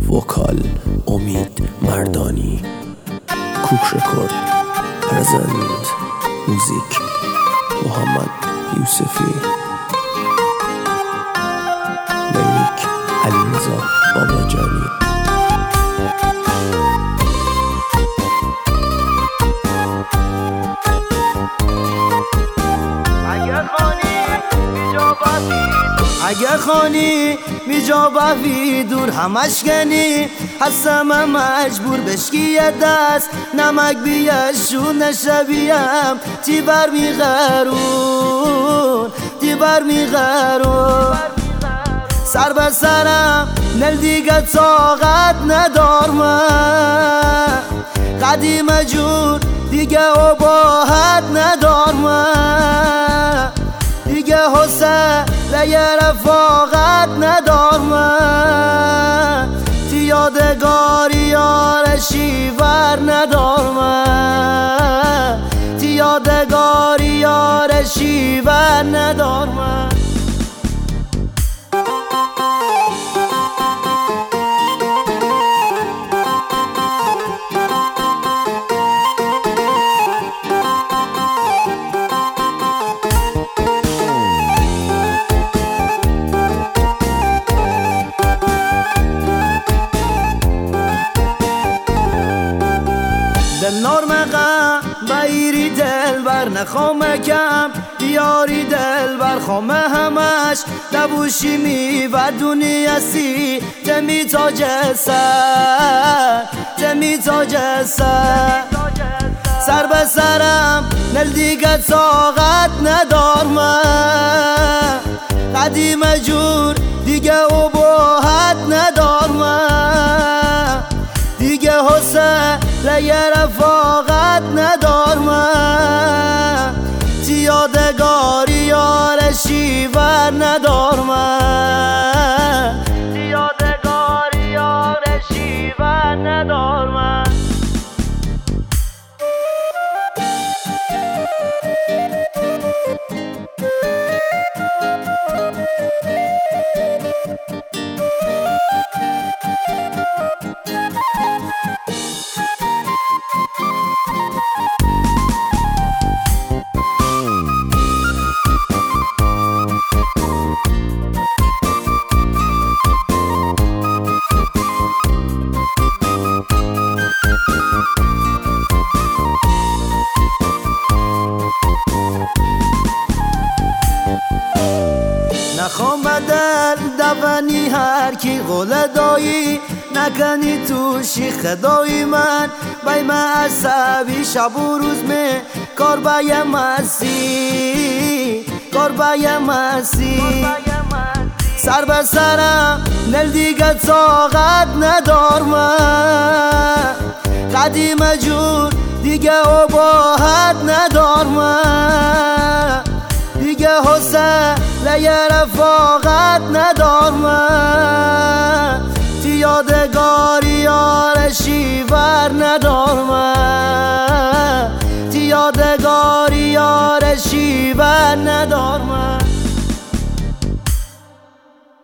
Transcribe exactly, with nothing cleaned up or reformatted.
وکال امید مردانی. کوک رکورد پرزنت. موزیک محمد یوسفی. لیریک علیرضا باباجانی. اگه خانی می جا بفی دور همش کنی هستم مجبور بشکی دست نمک بیشون نشبیم تی بر می غرون تی بر می غرون سر به سرم نل دیگه طاقت ندارم قدیم جور دیگه عباهت ندارم دیگه حسن لیه رفاقت ندارم تی یادگاری یار شیور ندارم تی یادگاری یار شیور ندارم. نارمقم بایری دل بر نخوامه کم بیاری دل بر خوامه همش نبوشی می و دنیا سی تمی تا جسد تمی تا جسد سر به سرم نل دیگه طاقت ندارم قدیم جور دیگه عباهت ندارم دیگه حسن لیه رفاقت ندارم تی یادگاری یار شیور ندارم تی یادگاری یار شیور ندارم. نخوام بدل دوانی هر کی قول دایی نکنی تو شیخ دایی من بای من عصبی شب و روز می کار بایم مسی کار بایم مسی سر به سرم نل دیگه طاقت ندارم قدیم جور دیگه عباهت ندارم دیگه حسن لیه رفاقت ندارم تی یادگاری